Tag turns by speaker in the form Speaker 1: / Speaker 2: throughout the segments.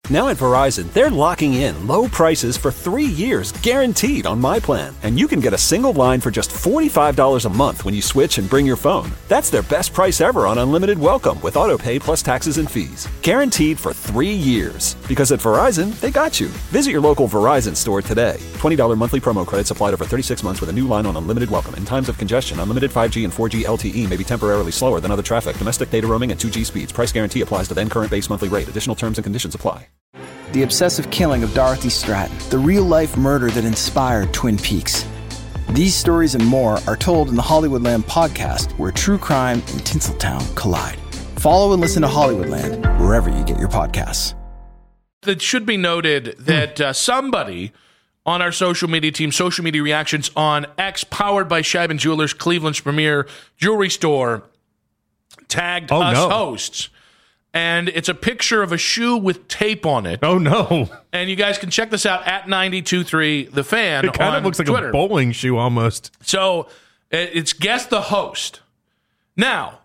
Speaker 1: Now at Verizon, they're locking in low prices for 3 years, guaranteed on My Plan. And you can get a single line for just $45 a month when you switch and bring your phone. That's their best price ever on unlimited welcome with autopay plus taxes and fees. Guaranteed for 3 years. Because at Verizon, they got you. Visit your local Verizon store today. $20 monthly promo credits applied over 36 months with a new line on unlimited welcome. In times of congestion, unlimited 5G and 4G LTE may be temporarily slower than other traffic. Domestic data roaming at 2G speeds. Price guarantee applies to then current base monthly rate. Additional terms and conditions apply.
Speaker 2: The obsessive killing of Dorothy Stratton, the real-life murder that inspired Twin Peaks. These stories and more are told in the Hollywoodland podcast, where true crime and Tinseltown collide. Follow and listen to Hollywoodland wherever you get your podcasts.
Speaker 3: It should be noted that somebody on our social media team, Social Media Reactions on X, powered by Scheiben Jewelers, Cleveland's premier jewelry store, tagged hosts. And it's a picture of a shoe with tape on it.
Speaker 4: Oh, no.
Speaker 3: And you guys can check this out at 92.3 The Fan.
Speaker 4: It kind of looks like
Speaker 3: Twitter.
Speaker 4: A bowling shoe almost.
Speaker 3: So it's Guess the Host. Now,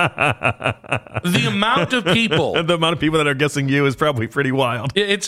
Speaker 3: the amount of people
Speaker 4: that are guessing you is probably pretty wild.
Speaker 3: That's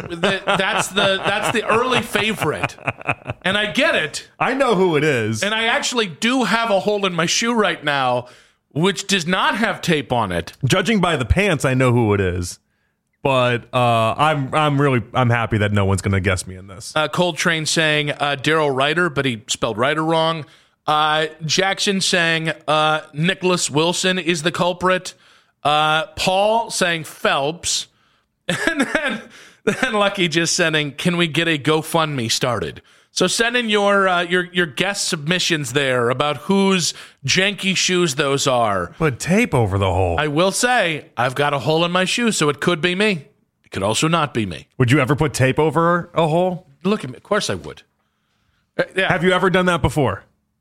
Speaker 3: the early favorite. And I get it.
Speaker 4: I know who it is.
Speaker 3: And I actually do have a hole in my shoe right now, which does not have tape on it.
Speaker 4: Judging by the pants, I know who it is, but I'm happy that no one's going to guess me in this.
Speaker 3: Coltrane saying Daryl Ryder, but he spelled Ryder wrong. Jackson saying Nicholas Wilson is the culprit. Paul saying Phelps, and then Lucky just sending, "Can we get a GoFundMe started?" So send in your guest submissions there about whose janky shoes those are.
Speaker 4: Put tape over the hole.
Speaker 3: I will say, I've got a hole in my shoe, so it could be me. It could also not be me.
Speaker 4: Would you ever put tape over a hole?
Speaker 3: Look at me. Of course I would. Yeah.
Speaker 4: Have you ever done that before?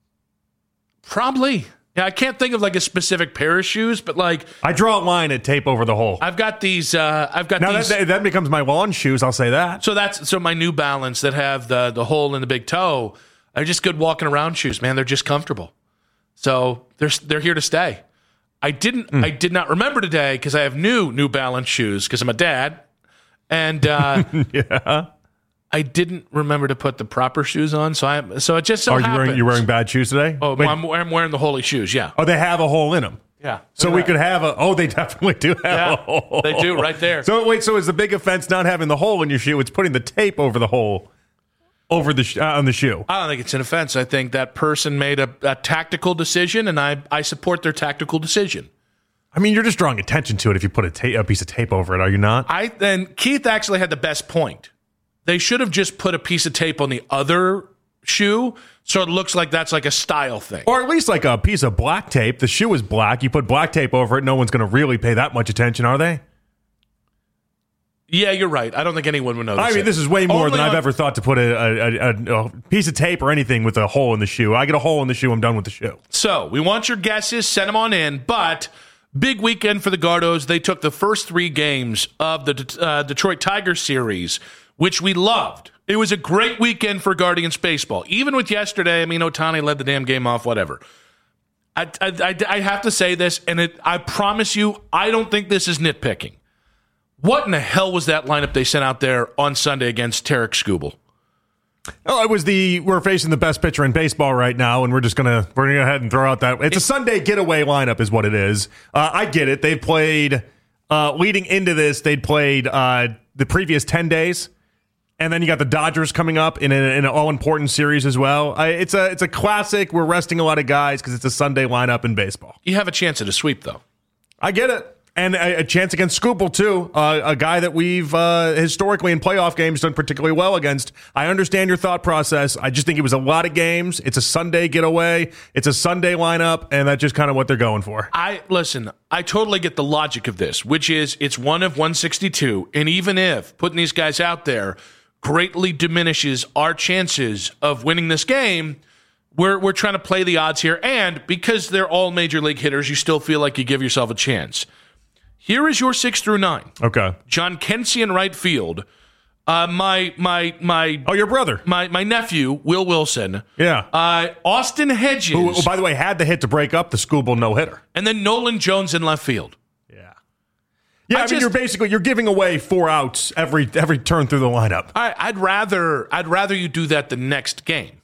Speaker 3: Probably. Yeah, I can't think of like a specific pair of shoes, but like
Speaker 4: I draw a line at tape over the hole.
Speaker 3: I've got these.
Speaker 4: Now that becomes my lawn shoes. I'll say that.
Speaker 3: So my New Balance that have the hole in the big toe are just good walking around shoes, man. They're just comfortable. So they're here to stay. I did not remember today because I have New Balance shoes because I'm a dad, and
Speaker 4: yeah.
Speaker 3: I didn't remember to put the proper shoes on, so it just so happens.
Speaker 4: You're wearing bad shoes today?
Speaker 3: Oh, well, I'm wearing the holy shoes, yeah.
Speaker 4: Oh, they have a hole in them.
Speaker 3: Yeah.
Speaker 4: So we could have they definitely do have a hole.
Speaker 3: They do, right there.
Speaker 4: So is the big offense not having the hole in your shoe? It's putting the tape over the hole over the on the shoe.
Speaker 3: I don't think it's an offense. I think that person made a tactical decision, and I support their tactical decision.
Speaker 4: I mean, you're just drawing attention to it if you put a piece of tape over it, are you not?
Speaker 3: Then Keith actually had the best point. They should have just put a piece of tape on the other shoe so it looks like that's like a style thing.
Speaker 4: Or at least like a piece of black tape. The shoe is black. You put black tape over it, no one's going to really pay that much attention, are they?
Speaker 3: Yeah, you're right. I don't think anyone would notice.
Speaker 4: I mean, this is way more than I've ever thought to put a piece of tape or anything with a hole in the shoe. I get a hole in the shoe, I'm done with the shoe.
Speaker 3: So we want your guesses. Send them on in. But big weekend for the Gardos. They took the first 3 games of the Detroit Tigers series, which we loved. It was a great weekend for Guardians baseball. Even with yesterday, I mean, Ohtani led the damn game off, whatever. I have to say this, and I promise you, I don't think this is nitpicking. What in the hell was that lineup they sent out there on Sunday against Tarek Skubal?
Speaker 4: Oh, it was we're facing the best pitcher in baseball right now, and we're gonna go ahead and throw out that. It's a Sunday getaway lineup is what it is. I get it. They've played, leading into this, they'd played the previous 10 days. And then you got the Dodgers coming up in an all-important series as well. It's a classic. We're resting a lot of guys because it's a Sunday lineup in baseball.
Speaker 3: You have a chance at a sweep, though.
Speaker 4: I get it. And a chance against Skubal, too, a guy that we've historically in playoff games done particularly well against. I understand your thought process. I just think it was a lot of games. It's a Sunday getaway. It's a Sunday lineup, and that's just kind of what they're going for.
Speaker 3: Listen, I totally get the logic of this, which is it's 1 of 162, and even if putting these guys out there greatly diminishes our chances of winning this game, we're trying to play the odds here. And because they're all major league hitters, you still feel like you give yourself a chance. Here is your 6 through 9.
Speaker 4: Okay.
Speaker 3: John Kensey in right field.
Speaker 4: Your brother.
Speaker 3: My nephew, Will Wilson.
Speaker 4: Yeah.
Speaker 3: Austin Hedges.
Speaker 4: Who, by the way, had the hit to break up the Skubal no-hitter.
Speaker 3: And then Nolan Jones in left field.
Speaker 4: Yeah. Yeah, you're giving away 4 outs every turn through the lineup.
Speaker 3: I'd rather you do that the next game.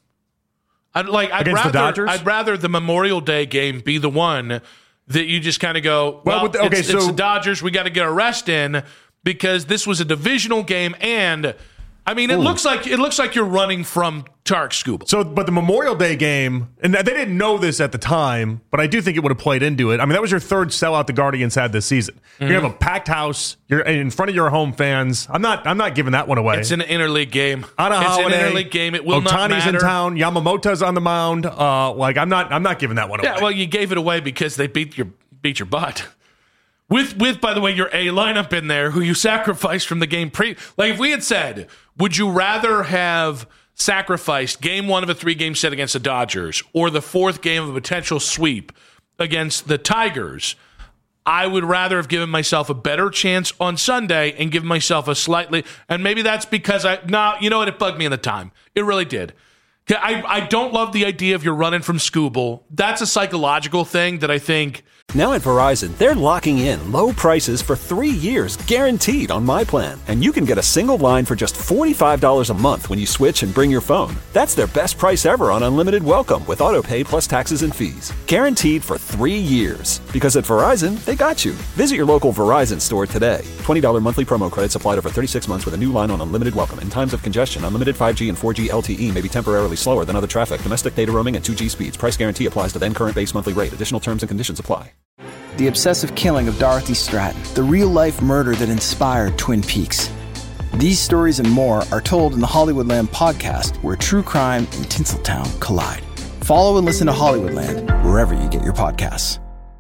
Speaker 4: The Dodgers?
Speaker 3: I'd rather the Memorial Day game be the one that you just kind of go, it's the Dodgers. We got to get our rest in because this was a divisional game, and I mean, it looks like you're running from Tarik Skubal.
Speaker 4: So, but the Memorial Day game, and they didn't know this at the time, but I do think it would have played into it. I mean, that was your third sellout the Guardians had this season. Mm-hmm. You have a packed house. You're in front of your home fans. I'm not giving that one away.
Speaker 3: It's an interleague game.
Speaker 4: On a holiday,
Speaker 3: it's an interleague game. It will not matter.
Speaker 4: Ohtani's in town. Yamamoto's on the mound. I'm not giving that one away.
Speaker 3: Yeah, well, you gave it away because they beat your butt. With by the way, your A lineup in there, who you sacrificed from the game if we had said, would you rather have sacrificed game 1 of a 3-game set against the Dodgers or the 4th game of a potential sweep against the Tigers, I would rather have given myself a better chance on Sunday and give myself and maybe that's because you know what, it bugged me in the time. It really did. I don't love the idea of you're running from Skubal. That's a psychological thing that I think.
Speaker 1: Now at Verizon, they're locking in low prices for 3 years, guaranteed on My Plan. And you can get a single line for just $45 a month when you switch and bring your phone. That's their best price ever on unlimited welcome with autopay plus taxes and fees. Guaranteed for 3 years. Because at Verizon, they got you. Visit your local Verizon store today. $20 monthly promo credits applied over 36 months with a new line on unlimited welcome. In times of congestion, unlimited 5G and 4G LTE may be temporarily slower than other traffic. Domestic data roaming at 2G speeds. Price guarantee applies to then current base monthly rate. Additional terms and conditions apply.
Speaker 2: The obsessive killing of Dorothy Stratton, the real-life murder that inspired Twin Peaks. These stories and more are told in the Hollywoodland podcast, where true crime and Tinseltown collide. Follow and listen to Hollywoodland wherever you get your podcasts.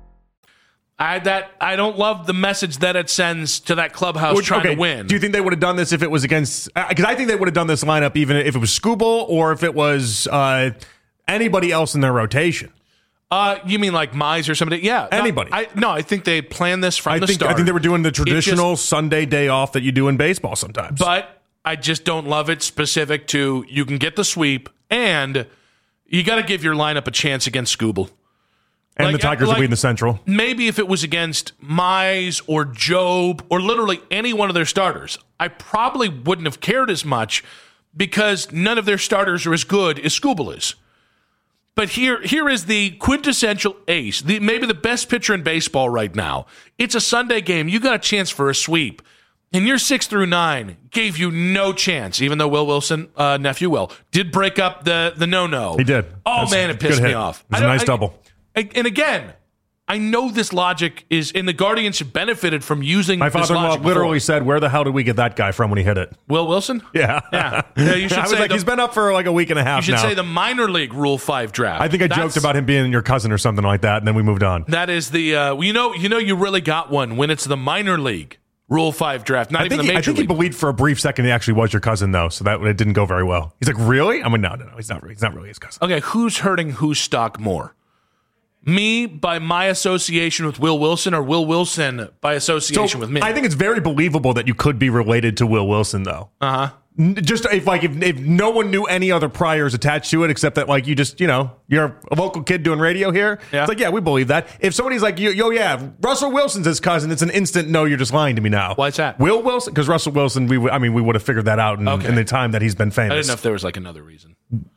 Speaker 3: I don't love the message that it sends to that clubhouse trying to win.
Speaker 4: Do you think they would have done this if it was against? Because I think they would have done this lineup even if it was Skubal or if it was anybody else in their rotation.
Speaker 3: You mean like Mize or somebody? Yeah.
Speaker 4: Anybody.
Speaker 3: I think they planned this from the start.
Speaker 4: I think they were doing the traditional Sunday day off that you do in baseball sometimes.
Speaker 3: But I just don't love it specific to you can get the sweep and you got to give your lineup a chance against Skubal.
Speaker 4: And the Tigers will be in the Central.
Speaker 3: Maybe if it was against Mize or Job or literally any one of their starters, I probably wouldn't have cared as much because none of their starters are as good as Skubal is. But here is the quintessential ace, maybe the best pitcher in baseball right now. It's a Sunday game. You got a chance for a sweep. And your 6 through 9 gave you no chance, even though Will Wilson, nephew Will, did break up the no-no.
Speaker 4: He did.
Speaker 3: It pissed me off.
Speaker 4: It was a nice double.
Speaker 3: And again, I know this logic is, and the Guardians have benefited from using
Speaker 4: my
Speaker 3: this logic.
Speaker 4: My father-in-law literally said, where the hell did we get that guy from when he hit it?
Speaker 3: Will Wilson?
Speaker 4: Yeah.
Speaker 3: You should say
Speaker 4: he's been up for like a week and a half now.
Speaker 3: You should say the minor league Rule 5 draft.
Speaker 4: I think I joked about him being your cousin or something like that, and then we moved on.
Speaker 3: That is the, you really got one when it's the minor league Rule 5 draft, not even the major league. I think
Speaker 4: he believed for a brief second he actually was your cousin, though, so that it didn't go very well. He's like, really? I'm like, no, he's not really his cousin.
Speaker 3: Okay, who's hurting whose stock more? Me by my association with Will Wilson or Will Wilson by association with me?
Speaker 4: I think it's very believable that you could be related to Will Wilson, though.
Speaker 3: Uh-huh.
Speaker 4: Just if no one knew any other priors attached to it except that like you just, you're a local kid doing radio here.
Speaker 3: Yeah.
Speaker 4: It's like, yeah, we believe that. If somebody's like, Russell Wilson's his cousin, it's an instant, no, you're just lying to me now.
Speaker 3: Why's that?
Speaker 4: Will Wilson? Because Russell Wilson, we would have figured that out in the time that he's been famous.
Speaker 3: I didn't know if there was like another reason.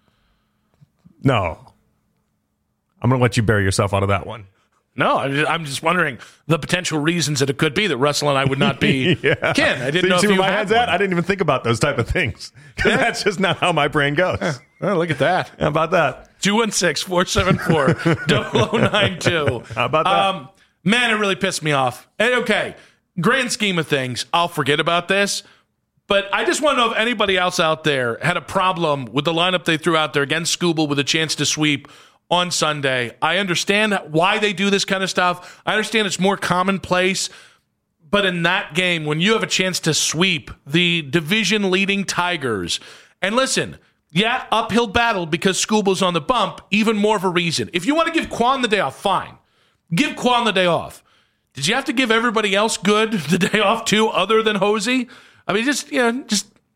Speaker 4: No. I'm going to let you bury yourself out of that one.
Speaker 3: No, I'm just wondering the potential reasons that it could be that Russell and I would not be kin. I didn't know if you
Speaker 4: where my head's at. I didn't even think about those type of things. That's just not how my brain goes.
Speaker 3: Oh, look at that.
Speaker 4: How about that?
Speaker 3: 216-474-0092.
Speaker 4: How about that?
Speaker 3: Man, it really pissed me off. And okay, grand scheme of things, I'll forget about this. But I just want to know if anybody else out there had a problem with the lineup they threw out there against Skubal with a chance to sweep on Sunday. I understand why they do this kind of stuff. I understand it's more commonplace. But in that game, when you have a chance to sweep the division-leading Tigers, and listen, yeah, uphill battle because Skubal's on the bump, even more of a reason. If you want to give Kwan the day off, fine. Give Kwan the day off. Did you have to give everybody else good the day off too, other than Hosey? I mean, just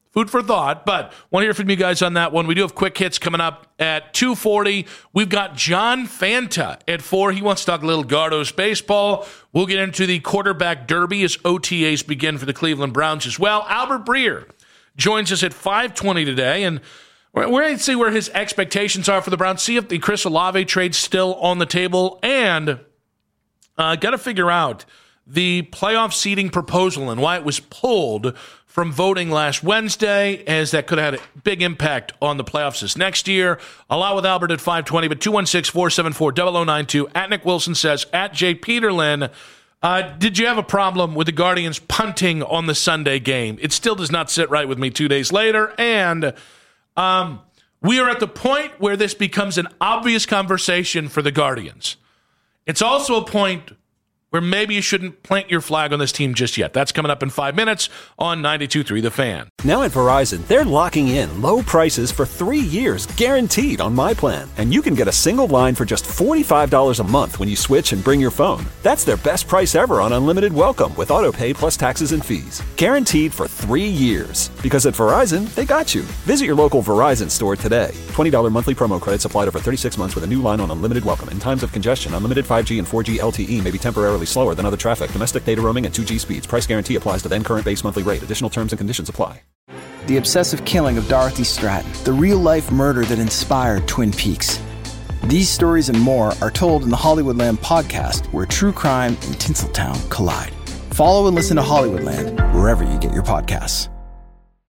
Speaker 3: Food for thought, but want to hear from you guys on that one. We do have quick hits coming up at 2:40. We've got John Fanta at 4. He wants to talk a little Gardos baseball. We'll get into the quarterback derby as OTAs begin for the Cleveland Browns as well. Albert Breer joins us at 5:20 today, and we're going to see where his expectations are for the Browns, see if the Chris Olave trade's still on the table, and got to figure out the playoff seeding proposal and why it was pulled from voting last Wednesday, as that could have had a big impact on the playoffs this next year. I'll allow with Albert at 5:20, but 216-474-0092. At Nick Wilson says, at Jay Peterlin, did you have a problem with the Guardians punting on the Sunday game? It still does not sit right with me 2 days later, and we are at the point where this becomes an obvious conversation for the Guardians. It's also a point where maybe you shouldn't plant your flag on this team just yet. That's coming up in 5 minutes on 92.3 The Fan.
Speaker 1: Now at Verizon, they're locking in low prices for 3 years, guaranteed on my plan. And you can get a single line for just $45 a month when you switch and bring your phone. That's their best price ever on unlimited welcome with autopay plus taxes and fees. Guaranteed for 3 years. Because at Verizon, they got you. Visit your local Verizon store today. $20 monthly promo credits applied over 36 months with a new line on unlimited welcome. In times of congestion, unlimited 5G and 4G LTE may be temporarily slower than other traffic. Domestic data roaming and 2G speeds. Price guarantee applies to then current base monthly rate. Additional terms and conditions apply.
Speaker 2: The obsessive killing of Dorothy Stratton, the real-life murder that inspired Twin Peaks. These stories and more are told in the Hollywoodland podcast, where true crime and Tinseltown collide. Follow and listen to Hollywoodland wherever you get your podcasts.